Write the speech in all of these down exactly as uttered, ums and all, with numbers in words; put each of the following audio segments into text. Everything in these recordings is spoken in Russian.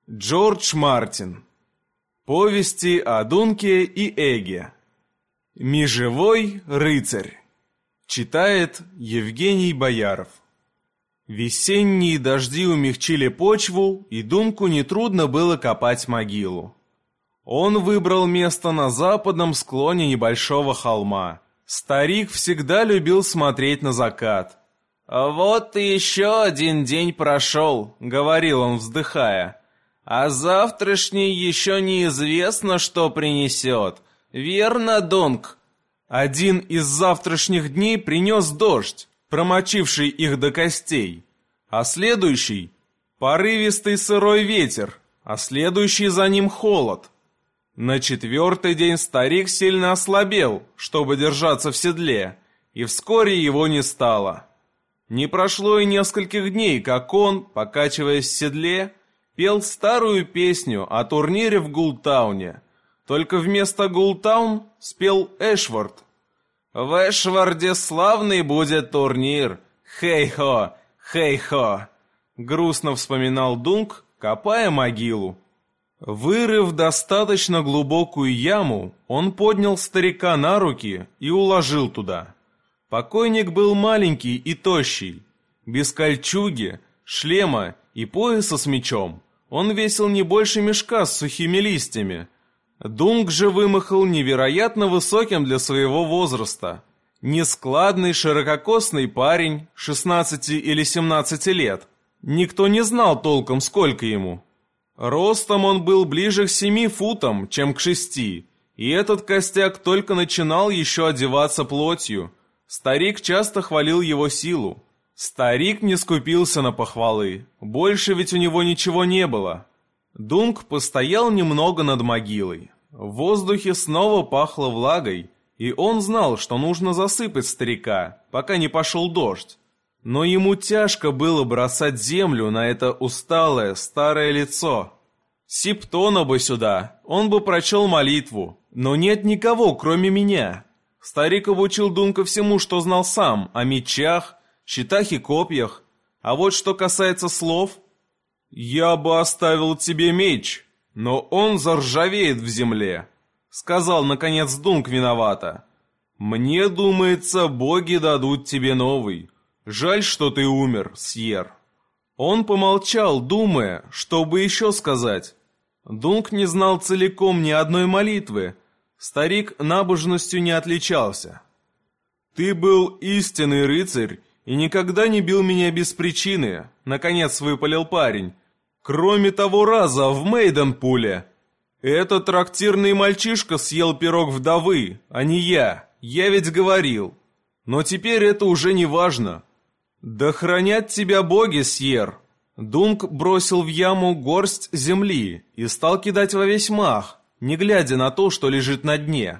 Джордж Мартин. Повести о Дунке и Эге. Межевой рыцарь. Читает Евгений Бояров. Весенние дожди умягчили почву, и Дунку нетрудно было копать могилу. Он выбрал место на западном склоне небольшого холма. Старик всегда любил смотреть на закат. «Вот и еще один день прошел», — говорил он, вздыхая. «А завтрашний еще неизвестно, что принесет. Верно, Дунк?» Один из завтрашних дней принес дождь, промочивший их до костей, а следующий — порывистый сырой ветер, а следующий за ним холод. На четвертый день старик сильно ослабел, чтобы держаться в седле, и вскоре его не стало. Не прошло и нескольких дней, как он, покачиваясь в седле, пел старую песню о турнире в Гултауне. Только вместо Гултаун спел Эшвард. «В Эшварде славный будет турнир! Хей-хо, хей-хо!» Грустно вспоминал Дунк, копая могилу. Вырыв достаточно глубокую яму, он поднял старика на руки и уложил туда. Покойник был маленький и тощий, без кольчуги, шлема и пояса с мечом. Он весил не больше мешка с сухими листьями. Дунк же вымахал невероятно высоким для своего возраста. Нескладный, ширококосный парень, шестнадцати или семнадцати лет. Никто не знал толком, сколько ему. Ростом он был ближе к семи футам, чем к шести, и этот костяк только начинал еще одеваться плотью. Старик часто хвалил его силу. Старик не скупился на похвалы, больше ведь у него ничего не было. Дунк постоял немного над могилой. В воздухе снова пахло влагой, и он знал, что нужно засыпать старика, пока не пошел дождь. Но ему тяжко было бросать землю на это усталое старое лицо. Сиптона бы сюда, он бы прочел молитву, но нет никого, кроме меня. Старик обучил Дунка всему, что знал сам, о мечах, щитах и копьях. А вот что касается слов... «Я бы оставил тебе меч, но он заржавеет в земле», — сказал, наконец, Дунк виновато. «Мне думается, боги дадут тебе новый. Жаль, что ты умер, Сьер». Он помолчал, думая, что бы еще сказать. Дунк не знал целиком ни одной молитвы. Старик набожностью не отличался. «Ты был истинный рыцарь и никогда не бил меня без причины», — наконец выпалил парень. «Кроме того раза в Мейденпуле. Этот трактирный мальчишка съел пирог вдовы, а не я, я ведь говорил. Но теперь это уже не важно. Да хранят тебя боги, Сьер». Дунк бросил в яму горсть земли и стал кидать во весь мах, не глядя на то, что лежит на дне.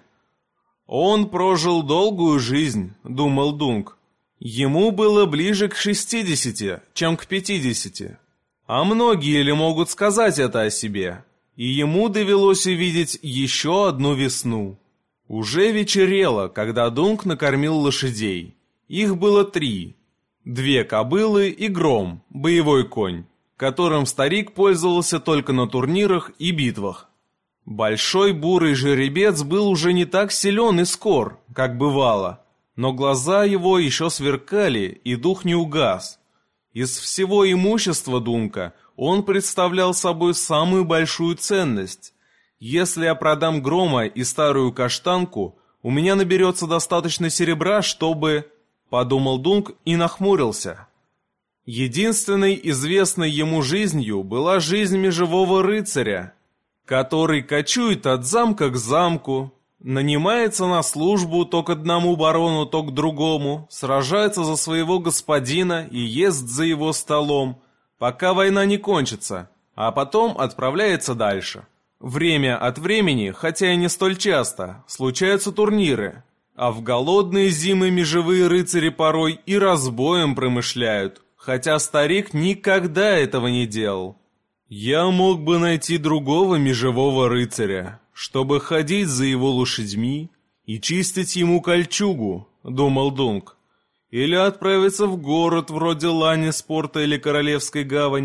«Он прожил долгую жизнь», — думал Дунк. Ему было ближе к шестидесяти, чем к пятидесяти. А многие ли могут сказать это о себе? И ему довелось увидеть еще одну весну. Уже вечерело, когда Дунк накормил лошадей. Их было три. Две кобылы и Гром, боевой конь, которым старик пользовался только на турнирах и битвах. Большой бурый жеребец был уже не так силен и скор, как бывало, но глаза его еще сверкали, и дух не угас. Из всего имущества Дунка он представлял собой самую большую ценность. Если я продам Грома и старую каштанку, у меня наберется достаточно серебра, чтобы... Подумал Дунк и нахмурился. Единственной известной ему жизнью была жизнь межевого рыцаря, который кочует от замка к замку, нанимается на службу то к одному барону, то к другому, сражается за своего господина и ест за его столом, пока война не кончится, а потом отправляется дальше. Время от времени, хотя и не столь часто, случаются турниры, а в голодные зимы межевые рыцари порой и разбоем промышляют, хотя старик никогда этого не делал. «Я мог бы найти другого межевого рыцаря, чтобы ходить за его лошадьми и чистить ему кольчугу», — думал Дунк. «Или отправиться в город вроде Ланниспорта или Королевской гавани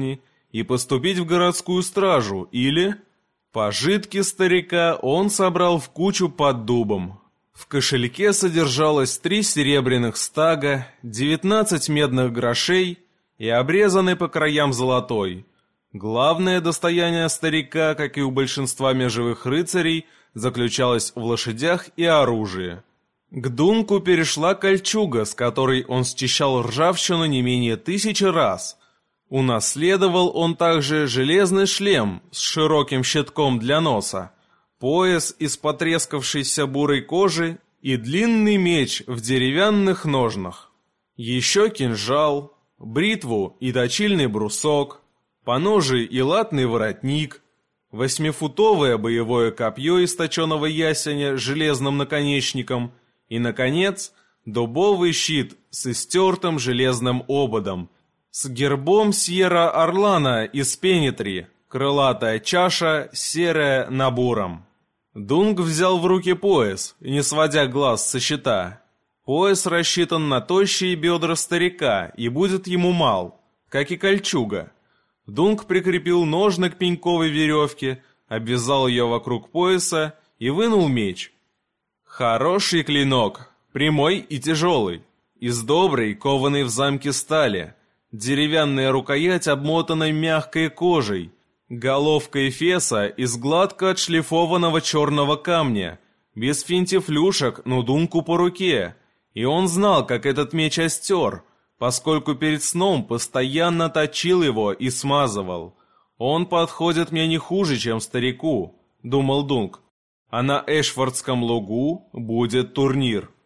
и поступить в городскую стражу, или... Пожитки старика он собрал в кучу под дубом. В кошельке содержалось три серебряных стага, девятнадцать медных грошей и обрезанный по краям золотой. Главное достояние старика, как и у большинства межевых рыцарей, заключалось в лошадях и оружии. К Дунку перешла кольчуга, с которой он счищал ржавчину не менее тысячи раз. Унаследовал он также железный шлем с широким щитком для носа, пояс из потрескавшейся бурой кожи и длинный меч в деревянных ножнах. Еще кинжал, бритву и точильный брусок, поножи и латный воротник, восьмифутовое боевое копье из точеного ясеня с железным наконечником и, наконец, дубовый щит с истертым железным ободом, с гербом Сьерра Орлана из Пенитри, крылатая чаша, серая на буром. Дунк взял в руки пояс, не сводя глаз со щита. Пояс рассчитан на тощие бедра старика и будет ему мал, как и кольчуга. Дунк прикрепил ножны к пеньковой веревке, обвязал ее вокруг пояса и вынул меч. Хороший клинок, прямой и тяжелый, из доброй, кованой в замке стали. Деревянная рукоять обмотана мягкой кожей, головка эфеса из гладко отшлифованного черного камня, без финтифлюшек, но Дунку по руке, и он знал, как этот меч остер, поскольку перед сном постоянно точил его и смазывал. «Он подходит мне не хуже, чем старику», — думал Дунк, — «а на Эшфордском лугу будет турнир».